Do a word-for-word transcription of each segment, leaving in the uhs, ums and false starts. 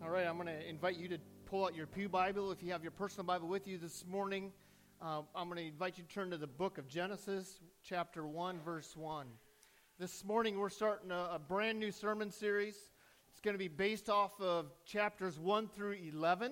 All right, I'm going to invite you to pull out your pew Bible. If you have your personal Bible with you this morning, uh, I'm going to invite you to turn to the book of Genesis, chapter one, verse one. This morning we're starting a, a brand new sermon series. It's going to be based off of chapters one through eleven,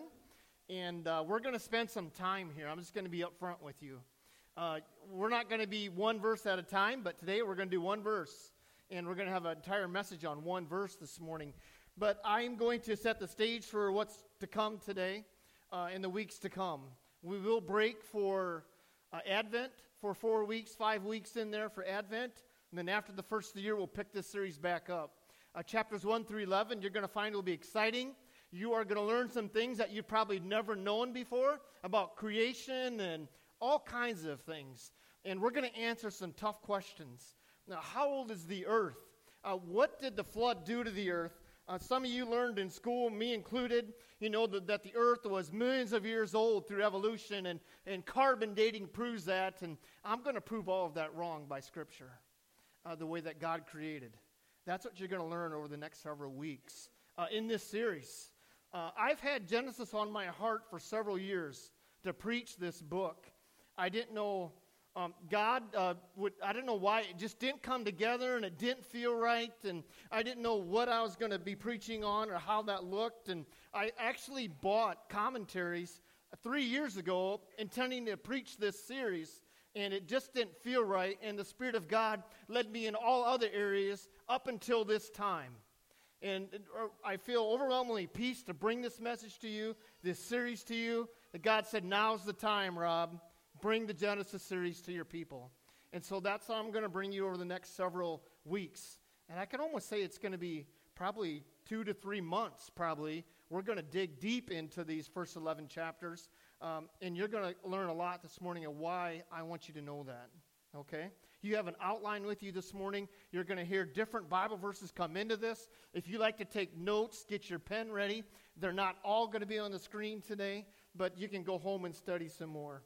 and uh, we're going to spend some time here. I'm just going to be up front with you. Uh, we're not going to be one verse at a time, but today we're going to do one verse, and we're going to have an entire message on one verse this morning. But I'm going to set the stage for what's to come today, uh, in the weeks to come. We will break for uh, Advent for four weeks, five weeks in there for Advent. And then after the first of the year, we'll pick this series back up. Uh, chapters one through eleven, you're going to find will be exciting. You are going to learn some things that you've probably never known before about creation and all kinds of things. And we're going to answer some tough questions. Now, how old is the earth? Uh, what did the flood do to the earth? Uh, some of you learned in school, me included, you know, that, that the earth was millions of years old through evolution, and, and carbon dating proves that, and I'm going to prove all of that wrong by Scripture, uh, the way that God created. That's what you're going to learn over the next several weeks uh, in this series. Uh, I've had Genesis on my heart for several years to preach this book. I didn't know Um, God, uh, would, I don't know why, it just didn't come together, and it didn't feel right, and I didn't know what I was going to be preaching on or how that looked, and I actually bought commentaries three years ago intending to preach this series, and it just didn't feel right, and the Spirit of God led me in all other areas up until this time. And I feel overwhelmingly pleased to bring this message to you, this series to you, that God said, now's the time, Rob. Bring the Genesis series to your people. And so that's how I'm going to bring you over the next several weeks. And I can almost say it's going to be probably two to three months, probably. We're going to dig deep into these first eleven chapters. Um, and you're going to learn a lot this morning of why I want you to know that. Okay? You have an outline with you this morning. You're going to hear different Bible verses come into this. If you like to take notes, get your pen ready. They're not all going to be on the screen today, but you can go home and study some more.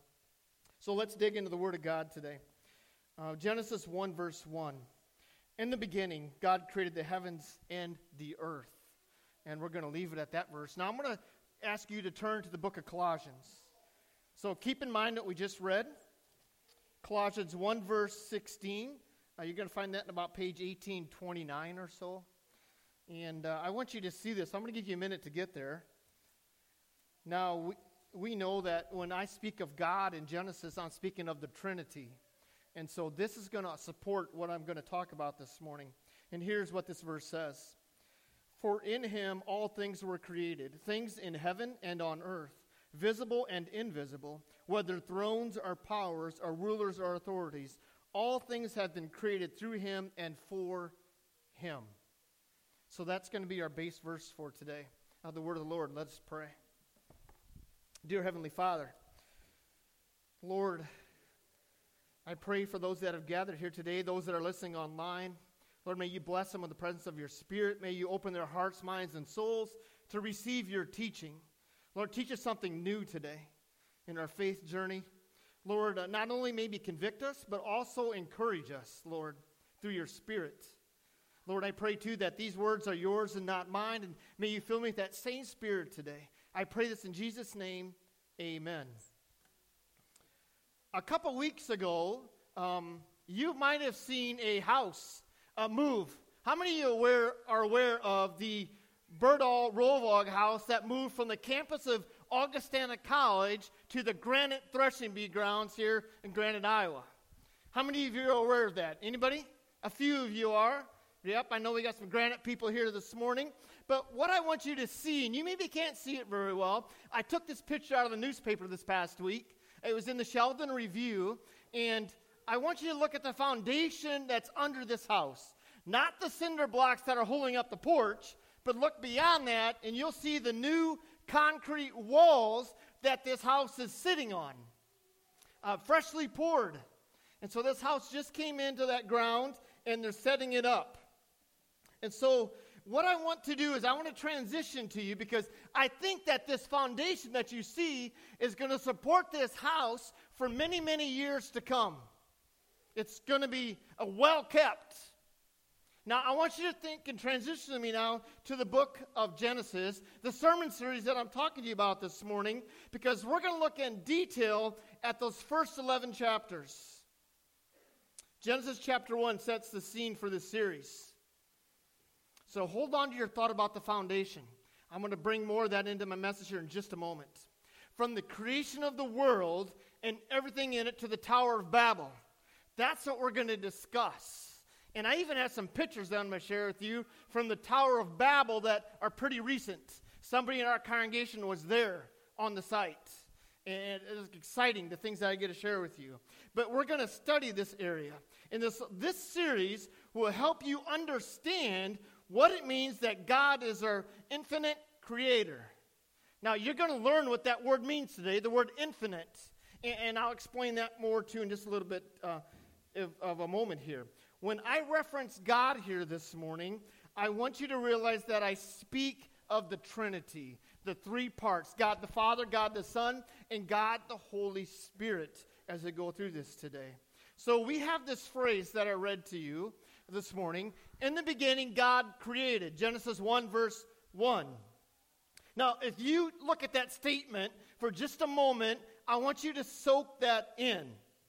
So let's dig into the Word of God today. Uh, Genesis one, verse one. In the beginning, God created the heavens and the earth. And we're going to leave it at that verse. Now I'm going to ask you to turn to the book of Colossians. So keep in mind what we just read. Colossians one, verse sixteen. Uh, you're going to find that in about page eighteen twenty-nine or so. And uh, I want you to see this. I'm going to give you a minute to get there. Now, we... We know that when I speak of God in Genesis, I'm speaking of the Trinity. And so this is going to support what I'm going to talk about this morning. And here's what this verse says. For in him all things were created, things in heaven and on earth, visible and invisible, whether thrones or powers or rulers or authorities. All things have been created through him and for him. So that's going to be our base verse for today. Now the word of the Lord. Let us pray. Dear Heavenly Father, Lord, I pray for those that have gathered here today, those that are listening online. Lord, may you bless them with the presence of your Spirit. May you open their hearts, minds, and souls to receive your teaching. Lord, teach us something new today in our faith journey. Lord, uh, not only maybe convict us, but also encourage us, Lord, through your Spirit. Lord, I pray, too, that these words are yours and not mine, and may you fill me with that same Spirit today. I pray this in Jesus' name, amen. A couple weeks ago, um, you might have seen a house uh, move. How many of you aware, are aware of the Berdahl Rovog house that moved from the campus of Augustana College to the Granite Threshing Bee grounds here in Granite, Iowa? How many of you are aware of that? Anybody? A few of you are. Yep, I know we got some Granite people here this morning. But what I want you to see, and you maybe can't see it very well, I took this picture out of the newspaper this past week. It was in the Sheldon Review, and I want you to look at the foundation that's under this house. Not the cinder blocks that are holding up the porch, but look beyond that, and you'll see the new concrete walls that this house is sitting on, uh, freshly poured. And so this house just came into that ground, and they're setting it up. And so what I want to do is I want to transition to you because I think that this foundation that you see is going to support this house for many, many years to come. It's going to be a well-kept. Now, I want you to think and transition with me now to the book of Genesis, the sermon series that I'm talking to you about this morning, because we're going to look in detail at those first eleven chapters. Genesis chapter one sets the scene for this series. So hold on to your thought about the foundation. I'm going to bring more of that into my message here in just a moment. From the creation of the world and everything in it to the Tower of Babel. That's what we're going to discuss. And I even have some pictures that I'm going to share with you from the Tower of Babel that are pretty recent. Somebody in our congregation was there on the site. And it was exciting, the things that I get to share with you. But we're going to study this area. And this, this series will help you understand what it means that God is our infinite creator. Now, you're going to learn what that word means today, the word infinite. And, and I'll explain that more, too, in just a little bit uh, of, of a moment here. When I reference God here this morning, I want you to realize that I speak of the Trinity, the three parts, God the Father, God the Son, and God the Holy Spirit, as I go through this today. So we have this phrase that I read to you this morning. In the beginning, God created, Genesis one, verse one. Now, if you look at that statement for just a moment, I want you to soak that in.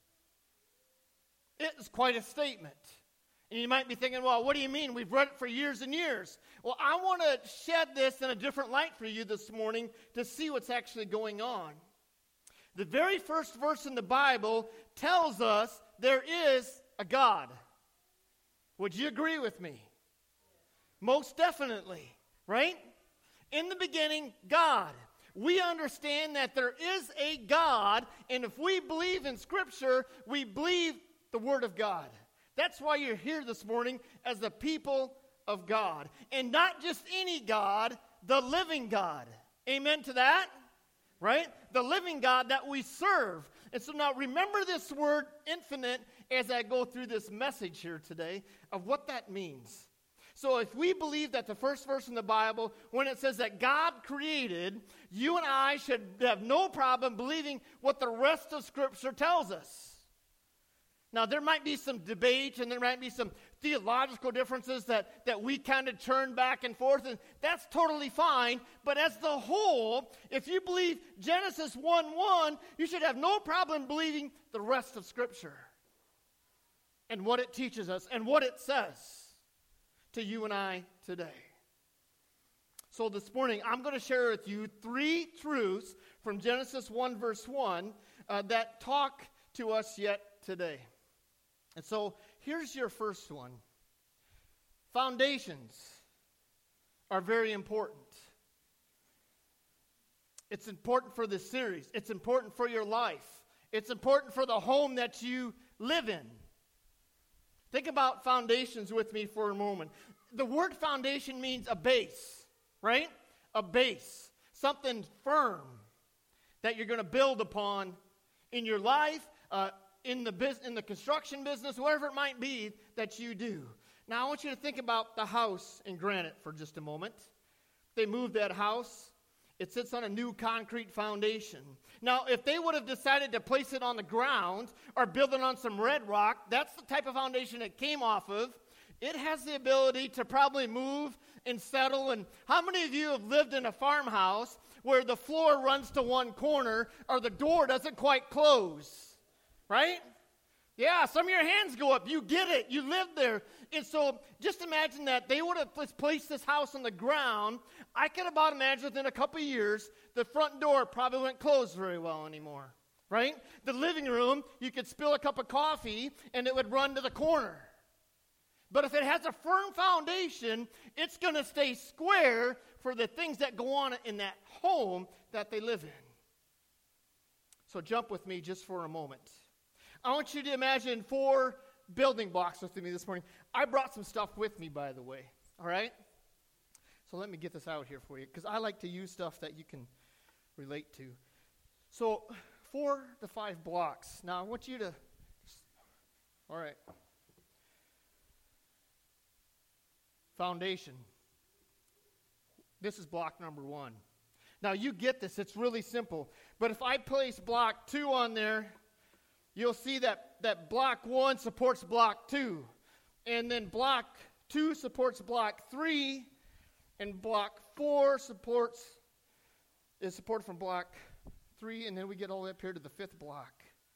It is quite a statement. And you might be thinking, well, what do you mean? We've read it for years and years. Well, I want to shed this in a different light for you this morning to see what's actually going on. The very first verse in the Bible tells us there is a God. Would you agree with me? Most definitely, right? In the beginning, God. We understand that there is a God, and if we believe in Scripture, we believe the Word of God. That's why you're here this morning as the people of God. And not just any God, the living God. Amen to that? Right? The living God that we serve. And so now remember this word infinite as I go through this message here today of what that means. So if we believe that the first verse in the Bible, when it says that God created, you and I should have no problem believing what the rest of Scripture tells us. Now, there might be some debate and there might be some theological differences that, that we kind of turn back and forth, and that's totally fine. But as the whole, if you believe Genesis one one, you should have no problem believing the rest of Scripture and what it teaches us and what it says to you and I today. So this morning, I'm going to share with you three truths from Genesis one, verse one, uh, that talk to us yet today. And so here's your first one. Foundations are very important. It's important for this series. It's important for your life. It's important for the home that you live in. Think about foundations with me for a moment. The word foundation means a base, right? A base. Something firm that you're going to build upon in your life, uh, in the business, in the construction business, whatever it might be that you do. Now, I want you to think about the house in Granite for just a moment. They moved that house. It sits on a new concrete foundation. Now, if they would have decided to place it on the ground or build it on some red rock, that's the type of foundation it came off of. It has the ability to probably move and settle. And how many of you have lived in a farmhouse where the floor runs to one corner or the door doesn't quite close? Right? Yeah, some of your hands go up. You get it. You live there. And so just imagine that they would have placed this house on the ground. I can about imagine within a couple of years, the front door probably wouldn't close very well anymore. Right? The living room, you could spill a cup of coffee and it would run to the corner. But if it has a firm foundation, it's going to stay square for the things that go on in that home that they live in. So jump with me just for a moment. I want you to imagine four building blocks with me this morning. I brought some stuff with me, by the way, all right? So let me get this out here for you, because I like to use stuff that you can relate to. So four to five blocks. Now, I want you to, all right. Foundation. This is block number one. Now, you get this. It's really simple. But if I place block two on there, you'll see that, that block one supports block two. And then block two supports block three, and block four supports is supported from block three, and then we get all the way up here to the fifth block.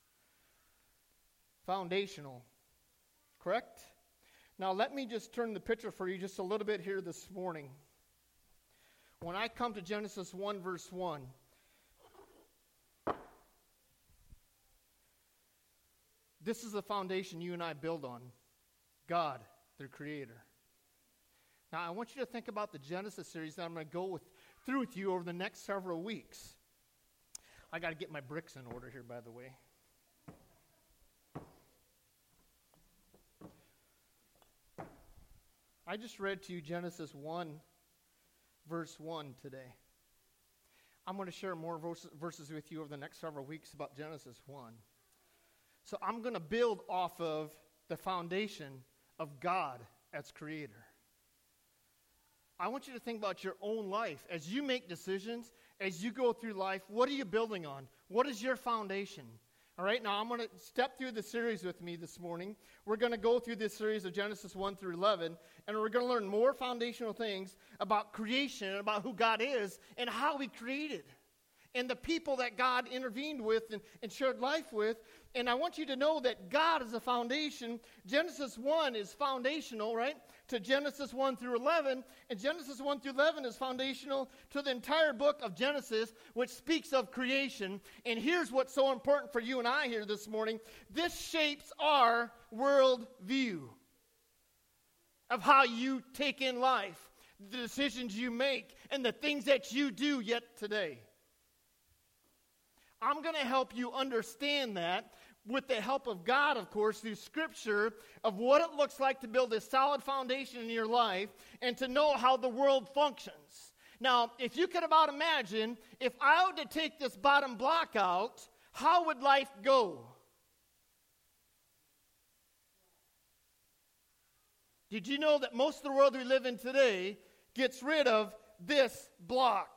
Foundational. Correct? Now let me just turn the picture for you just a little bit here this morning. When I come to Genesis one, verse one, this is the foundation you and I build on. God, their creator. Now, I want you to think about the Genesis series that I'm going to go with, through with you over the next several weeks. I got to get my bricks in order here, by the way. I just read to you Genesis one, verse one today. I'm going to share more verses with you over the next several weeks about Genesis one. So I'm going to build off of the foundation of God as creator. I want you to think about your own life. As you make decisions, as you go through life, what are you building on? What is your foundation? All right, now I'm going to step through the series with me this morning. We're going to go through this series of Genesis one through eleven, and we're going to learn more foundational things about creation and about who God is and how He created and the people that God intervened with and, and shared life with. And I want you to know that God is a foundation. Genesis one is foundational, right, to Genesis one through eleven. And Genesis one through eleven is foundational to the entire book of Genesis, which speaks of creation. And here's what's so important for you and I here this morning. This shapes our world view of how you take in life, the decisions you make, and the things that you do yet today. I'm going to help you understand that with the help of God, of course, through Scripture, of what it looks like to build a solid foundation in your life and to know how the world functions. Now, if you could about imagine, if I were to take this bottom block out, how would life go? Did you know that most of the world we live in today gets rid of this block?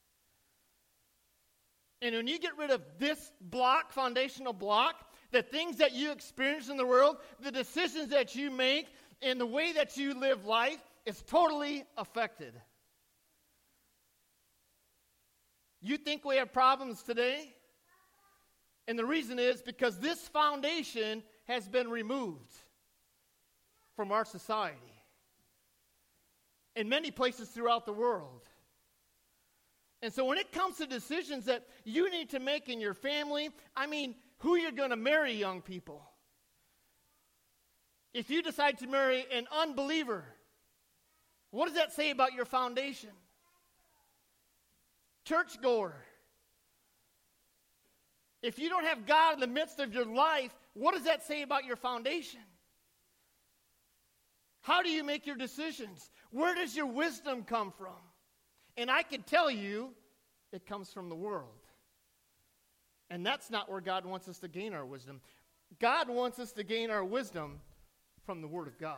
And when you get rid of this block, foundational block, the things that you experience in the world, the decisions that you make, and the way that you live life is totally affected. You think we have problems today? And the reason is because this foundation has been removed from our society in many places throughout the world. And so when it comes to decisions that you need to make in your family, I mean, who you're going to marry, young people. If you decide to marry an unbeliever, what does that say about your foundation? Churchgoer. If you don't have God in the midst of your life, what does that say about your foundation? How do you make your decisions? Where does your wisdom come from? And I can tell you, it comes from the world. And that's not where God wants us to gain our wisdom. God wants us to gain our wisdom from the Word of God.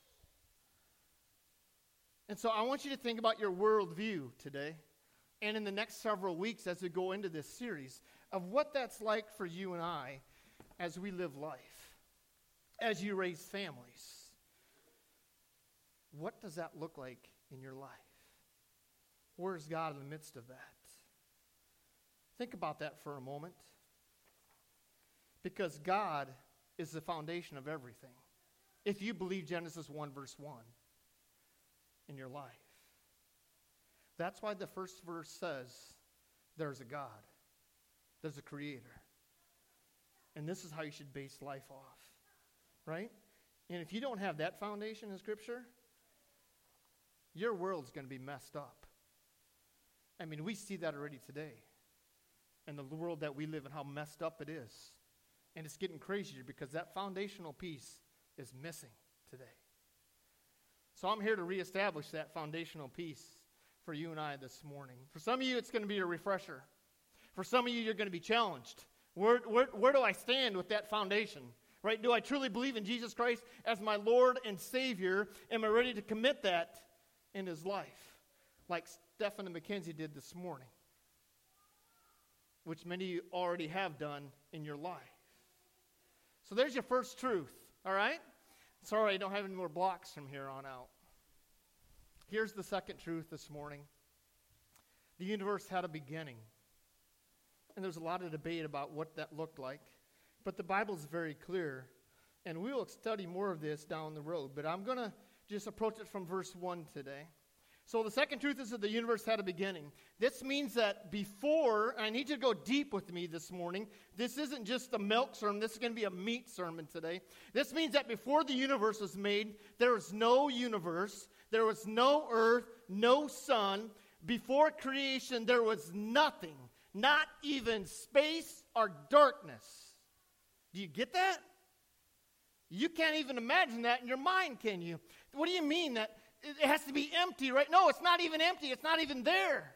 And so I want you to think about your worldview today and in the next several weeks as we go into this series of what that's like for you and I as we live life, as you raise families. What does that look like in your life? Where is God in the midst of that? Think about that for a moment. Because God is the foundation of everything. If you believe Genesis one, verse one in your life. That's why the first verse says, there's a God. There's a creator. And this is how you should base life off. Right? And if you don't have that foundation in Scripture, your world's going to be messed up. I mean, we see that already today. And the world that we live in, how messed up it is. And it's getting crazier because that foundational piece is missing today. So I'm here to reestablish that foundational piece for you and I this morning. For some of you, it's going to be a refresher. For some of you, you're going to be challenged. Where, where, where do I stand with that foundation? Right? Do I truly believe in Jesus Christ as my Lord and Savior? Am I ready to commit that in His life? Like Stephen and Mackenzie did this morning, which many of you already have done in your life. So there's your first truth, all right? Sorry, I don't have any more blocks from here on out. Here's the second truth this morning. The universe had a beginning. And there's a lot of debate about what that looked like. But the Bible's very clear. And we will study more of this down the road. But I'm going to just approach it from verse one today. So the second truth is that the universe had a beginning. This means that before, I need you to go deep with me this morning. This isn't just a milk sermon. This is going to be a meat sermon today. This means that before the universe was made, there was no universe. There was no earth, no sun. Before creation, there was nothing. Not even space or darkness. Do you get that? You can't even imagine that in your mind, can you? What do you mean that it has to be empty, right? No, it's not even empty. It's not even there.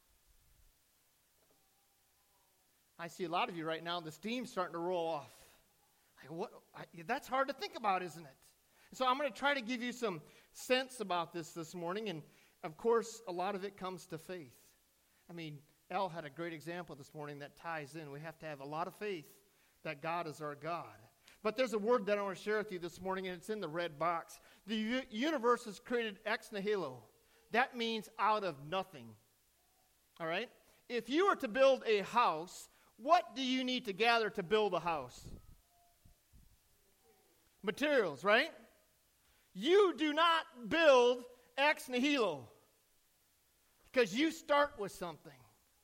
I see a lot of you right now, the steam's starting to roll off. Like, what? I, that's hard to think about, isn't it? So I'm going to try to give you some sense about this this morning. And, of course, a lot of it comes to faith. I mean, Al had a great example this morning that ties in. We have to have a lot of faith that God is our God. But there's a word that I want to share with you this morning, and it's in the red box. The u- universe is created ex nihilo. That means out of nothing. All right? If you were to build a house, what do you need to gather to build a house? Materials, right? You do not build ex nihilo because you start with something.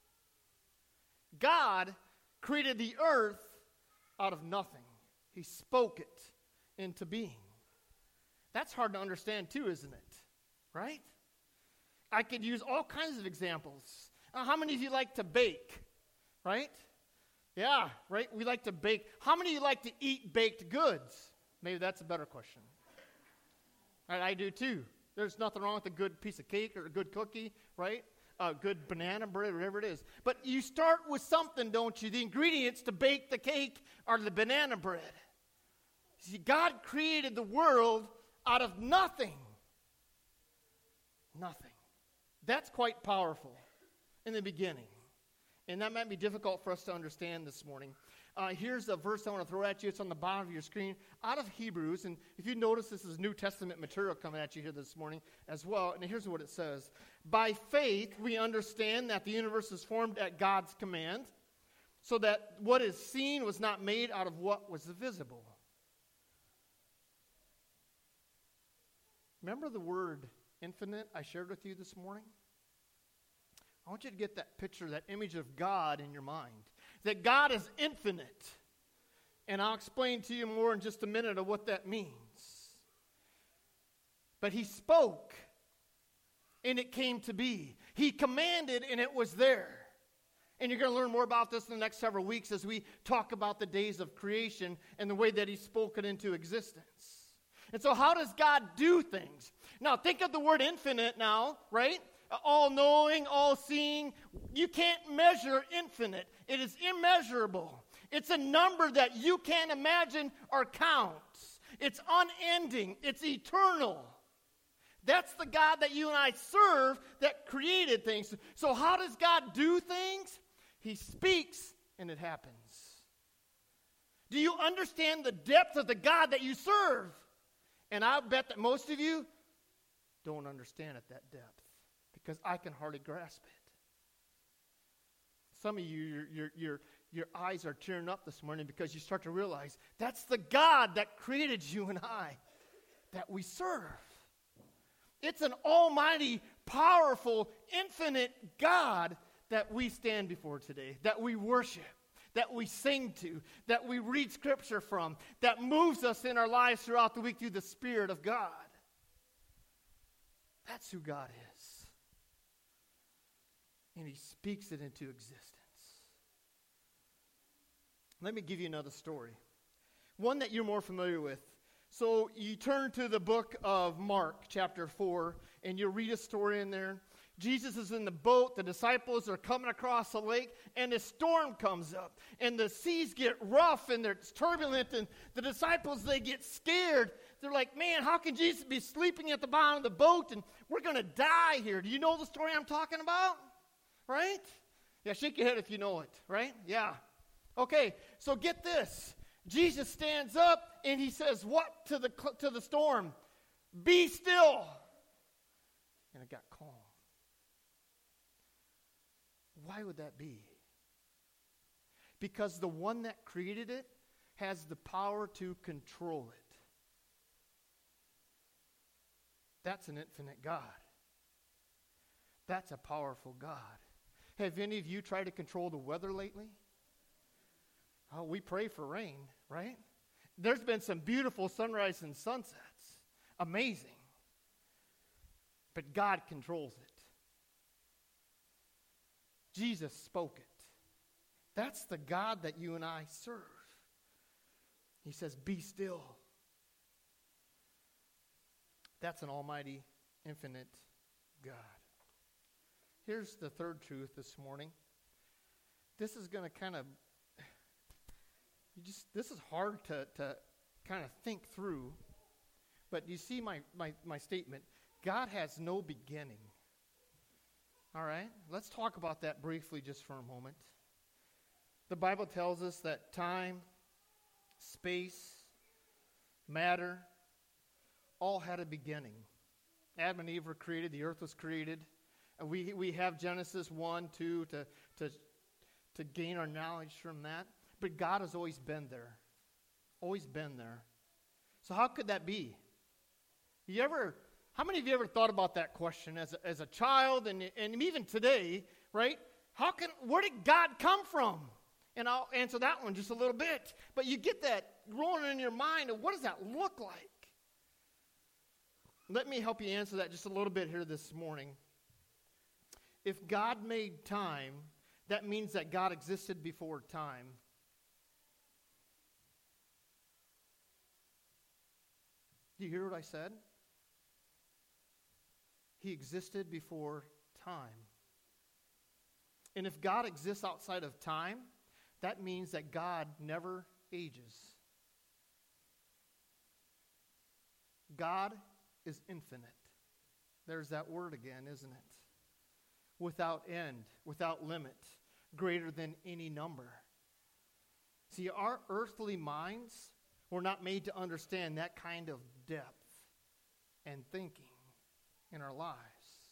God created the earth out of nothing. He spoke it into being. That's hard to understand too, isn't it? Right? I could use all kinds of examples. Uh, how many of you like to bake? Right? Yeah, right? We like to bake. How many of you like to eat baked goods? Maybe that's a better question. Right, I do too. There's nothing wrong with a good piece of cake or a good cookie, right? A good banana bread, whatever it is. But you start with something, don't you? The ingredients to bake the cake are the banana bread. See, God created the world out of nothing. Nothing. That's quite powerful in the beginning. And that might be difficult for us to understand this morning. Uh, here's a verse I want to throw at you. It's on the bottom of your screen, out of Hebrews. And if you notice, this is New Testament material coming at you here this morning as well. And here's what it says. By faith, we understand that the universe is formed at God's command, so that what is seen was not made out of what was visible. Remember the word infinite I shared with you this morning? I want you to get that picture, that image of God in your mind. That God is infinite. And I'll explain to you more in just a minute of what that means. But he spoke, and it came to be. He commanded, and it was there. And you're going to learn more about this in the next several weeks as we talk about the days of creation and the way that he spoke it into existence. And so how does God do things? Now, think of the word infinite now, right? All-knowing, all-seeing. You can't measure infinite. It is immeasurable. It's a number that you can't imagine or count. It's unending. It's eternal. That's the God that you and I serve that created things. So how does God do things? He speaks and it happens. Do you understand the depth of the God that you serve? And I bet that most of you don't understand it that depth because I can hardly grasp it. Some of you, your, your, your, your eyes are tearing up this morning because you start to realize that's the God that created you and I that we serve. It's an almighty, powerful, infinite God that we stand before today, that we worship, that we sing to, that we read Scripture from, that moves us in our lives throughout the week through the Spirit of God. That's who God is. And he speaks it into existence. Let me give you another story, one that you're more familiar with. So you turn to the book of Mark, chapter four, and you read a story in there. Jesus is in the boat, the disciples are coming across the lake, and a storm comes up. And the seas get rough, and it's turbulent, and the disciples, they get scared. They're like, man, how can Jesus be sleeping at the bottom of the boat, and we're going to die here? Do you know the story I'm talking about? Right? Yeah, shake your head if you know it, right? Yeah. Okay, so get this. Jesus stands up and he says, what to the, to the storm? Be still. And it got calm. Why would that be? Because the one that created it has the power to control it. That's an infinite God. That's a powerful God. Have any of you tried to control the weather lately? Oh, we pray for rain, right? There's been some beautiful sunrise and sunsets. Amazing. But God controls it. Jesus spoke it. That's the God that you and I serve. He says, be still. That's an almighty, infinite God. Here's the third truth this morning. This is going to kind of, you just, this is hard to, to kind of think through. But you see my, my, my statement. God has no beginning. All right? Let's talk about that briefly just for a moment. The Bible tells us that time, space, matter, all had a beginning. Adam and Eve were created. The earth was created. And we we have Genesis one, two to, to, to gain our knowledge from that. But God has always been there. Always been there. So how could that be? You ever, how many of you ever thought about that question as a, as a child and, and even today, right? How can, where did God come from? And I'll answer that one just a little bit. But you get that rolling in your mind, and what does that look like? Let me help you answer that just a little bit here this morning. If God made time, that means that God existed before time. Do you hear what I said? He existed before time. And if God exists outside of time, that means that God never ages. God is infinite. There's that word again, isn't it? Without end, without limit, greater than any number. See, our earthly minds were not made to understand that kind of depth and thinking in our lives.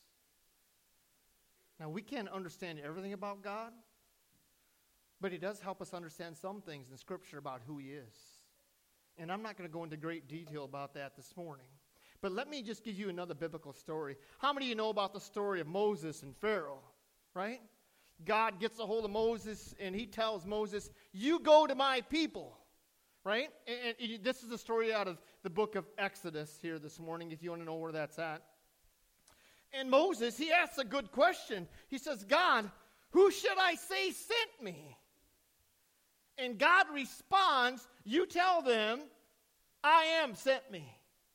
Now, we can't understand everything about God, but He does help us understand some things in Scripture about who He is. And I'm not going to go into great detail about that this morning. But let me just give you another biblical story. How many of you know about the story of Moses and Pharaoh, right? God gets a hold of Moses, and He tells Moses, you go to my people, right? And, and this is a story out of the book of Exodus here this morning, if you want to know where that's at. And Moses, he asks a good question. He says, God, who should I say sent me? And God responds, you tell them, I am sent me.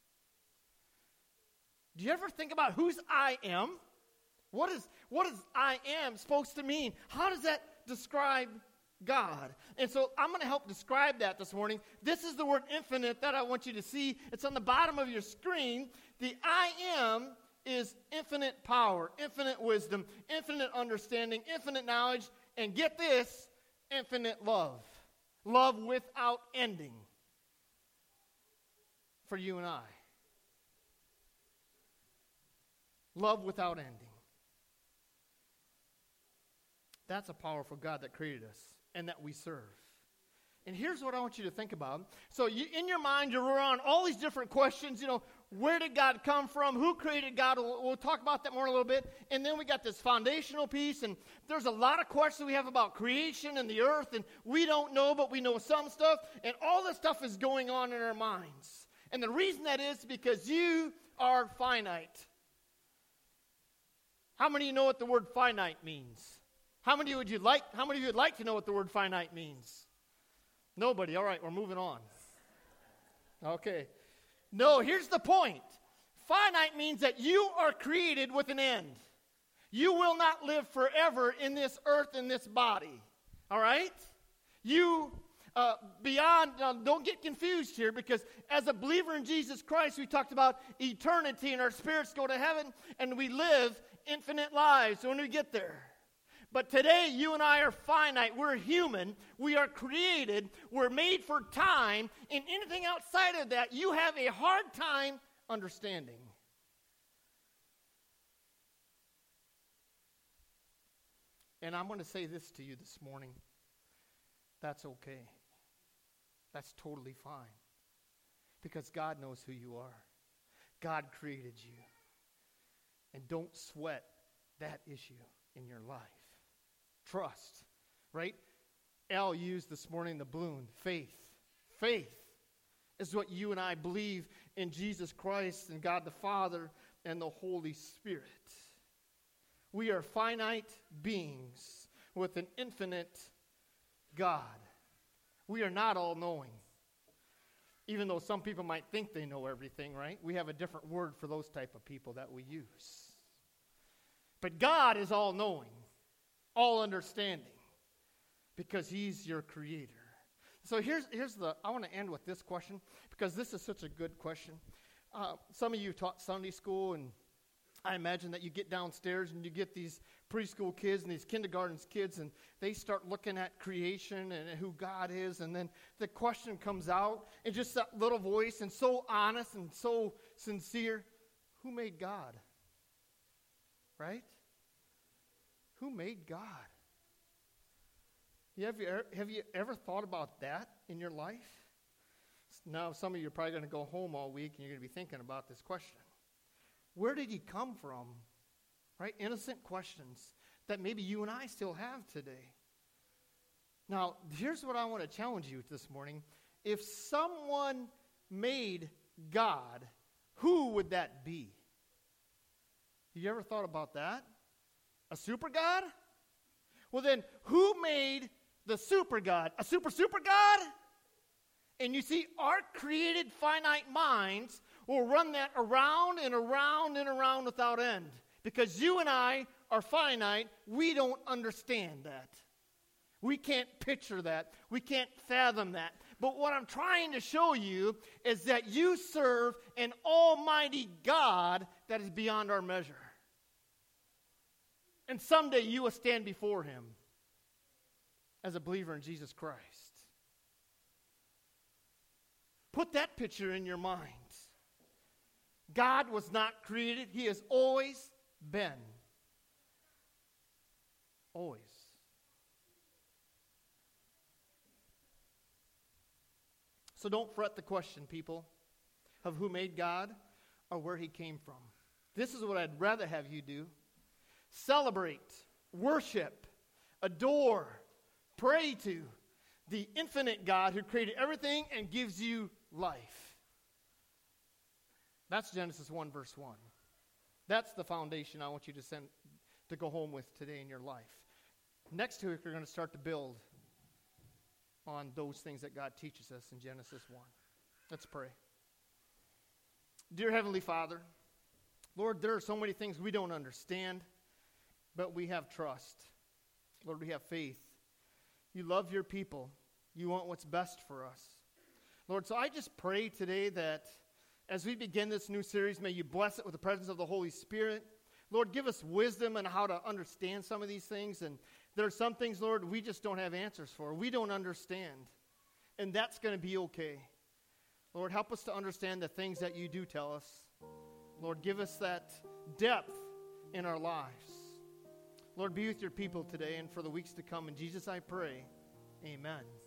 Do you ever think about whose I am? What is, what is I am supposed to mean? How does that describe God? And so I'm going to help describe that this morning. This is the word infinite that I want you to see. It's on the bottom of your screen. The I am is infinite power, infinite wisdom, infinite understanding, infinite knowledge, and get this, infinite love. Love without ending for you and I. Love without ending. That's a powerful God that created us and that we serve. And here's what I want you to think about. So you, in your mind, you're around all these different questions. You know, where did God come from? Who created God? We'll, we'll talk about that more in a little bit. And then we got this foundational piece. And there's a lot of questions we have about creation and the earth. And we don't know, but we know some stuff. And all this stuff is going on in our minds. And the reason that is because you are finite. How many of you know what the word finite means? How many would you like, how many of you would like to know what the word finite means? Nobody. All right, we're moving on. Okay. No, here's the point. Finite means that you are created with an end. You will not live forever in this earth, in this body. All right? You, uh, beyond, uh, don't get confused here, because as a believer in Jesus Christ, we talked about eternity and our spirits go to heaven and we live infinite lives when we get there. But today, you and I are finite. We're human. We are created. We're made for time. And anything outside of that, you have a hard time understanding. And I'm going to say this to you this morning. That's okay. That's totally fine. Because God knows who you are. God created you. And don't sweat that issue in your life. Trust, right? Al used this morning the balloon. Faith. Faith is what you and I believe in Jesus Christ and God the Father and the Holy Spirit. We are finite beings with an infinite God. We are not all-knowing. Even though some people might think they know everything, right? We have a different word for those type of people that we use. But God is all-knowing, all-understanding, because He's your creator. So here's, here's the, I want to end with this question, because this is such a good question. Uh, some of you taught Sunday school, and I imagine that you get downstairs and you get these preschool kids and these kindergarten kids, and they start looking at creation and who God is, and then the question comes out, and just that little voice, and so honest and so sincere, who made God? Right? Who made God? Have you, ever, have you ever thought about that in your life? Now, some of you are probably going to go home all week, and you're going to be thinking about this question. Where did He come from? Right? Innocent questions that maybe you and I still have today. Now, here's what I want to challenge you this morning. If someone made God, who would that be? You ever thought about that? A super God? Well then, who made the super God? A super, super God? And you see, our created finite minds will run that around and around and around without end. Because you and I are finite, we don't understand that. We can't picture that. We can't fathom that. But what I'm trying to show you is that you serve an almighty God that is beyond our measure. And someday you will stand before Him as a believer in Jesus Christ. Put that picture in your mind. God was not created. He has always been. Always. So don't fret the question, people, of who made God or where He came from. This is what I'd rather have you do. Celebrate, worship, adore, pray to the infinite God who created everything and gives you life. That's Genesis one, verse one. That's the foundation I want you to send to go home with today in your life. Next week, we're going to start to build on those things that God teaches us in Genesis one. Let's pray. Dear Heavenly Father, Lord, there are so many things we don't understand, but we have trust. Lord, we have faith. You love your people. You want what's best for us. Lord, so I just pray today that as we begin this new series, may you bless it with the presence of the Holy Spirit. Lord, give us wisdom on how to understand some of these things. And there are some things, Lord, we just don't have answers for. We don't understand. And that's going to be okay. Lord, help us to understand the things that you do tell us. Lord, give us that depth in our lives. Lord, be with your people today and for the weeks to come. In Jesus I pray, amen.